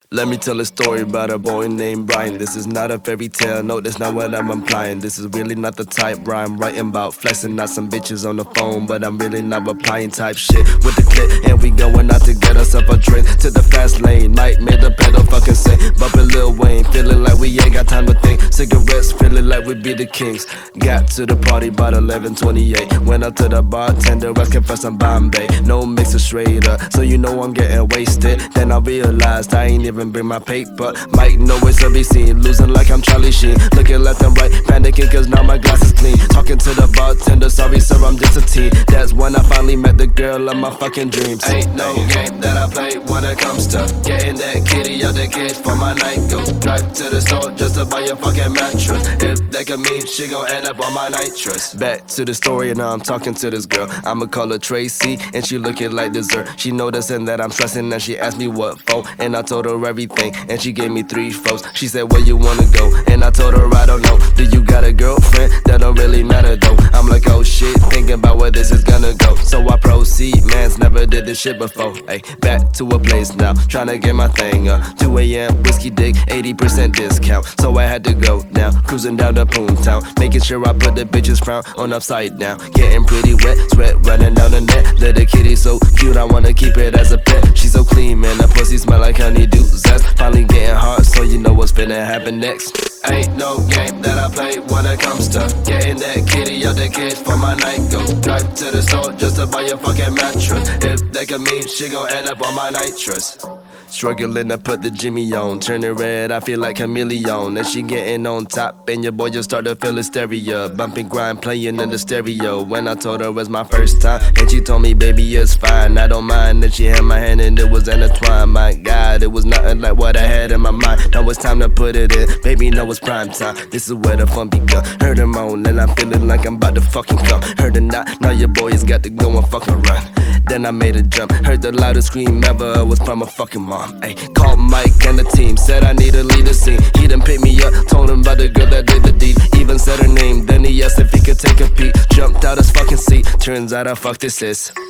Let me tell a story about a boy named Brian. This is not a fairy tale, no, that's not what I'm implying. This is really not the type where I'm writing about flexing out some bitches on the phone, but I'm really not replying type shit with the clip. And we going out to get us up a drink to the fast lane. Nightmare the pedal fucking sing, bumping Lil Wayne, feeling like we ain't got time to think. Cigarettes, feeling like we be the kings. Got to the party about 11:28. Went up to the bartender, asking for some Bombay. No mixer straight up, so you know I'm getting wasted. Then I realized I ain't even bring my paper. Might know it's to be seen, losing like I'm Charlie Sheen. Looking left and right, panicking cause now my glass is clean. Talking to the bartender, sorry sir, I'm just a teen. That's when I finally met the girl of my fucking dreams. Ain't no game that I play when it comes to getting that kitty out the cage for my night. Go drive to the store just to buy a fucking mattress. If that could mean she gon' end up on my nitrous. Back to the story and now I'm talking to this girl. I'ma call her Tracy and she looking like dessert. She noticing that I'm stressing and she asked me what for, and I told her everything and she gave me 3 foes. She said where you wanna go, and I told her I don't know. Do you got a girlfriend? That don't really matter though. I'm like oh shit, thinking about where this is gonna go. So I proceed, mans never did this shit before. Ay, back to a place now, tryna get my thing up. 2 a.m. whiskey dick, 80% discount. So I had to go now, cruising down to Poontown, making sure I put the bitches frown on upside down. Getting pretty wet, sweat running down the neck. Little kitty so cute, I wanna keep it as a pet. She's so clean, man, that pussy smell like honeydew zest. Finally getting hard, so you know what's finna happen next. Ain't no game that I play when it comes to getting that kitty out the cage for my night. Go drive to the store just to buy a fucking mattress. If that could mean she gon' end up on my nitrous. Struggling to put the Jimmy on, turning red, I feel like chameleon. And she getting on top, and your boy just start to feel hysteria. Bumping grind, playing in the stereo. When I told her it was my first time, and she told me, baby, it's fine, I don't mind. Then she had my hand and it was intertwined. My God, it was nothing like what I had in my mind. Now it's time to put it in, baby, know it's prime time. This is where the fun begun. Heard her moan, and I'm feeling like I'm about to fucking come. Heard her not, now your boy has got to go and fucking run. Then I made a jump, heard the loudest scream ever was from a fucking mom. Ay, called Mike and the team, said I need to lead the scene. He done picked me up, told him about the girl that did the deed. Even said her name, then he asked if he could take a peek. Jumped out his fucking seat, turns out I fucked his sis.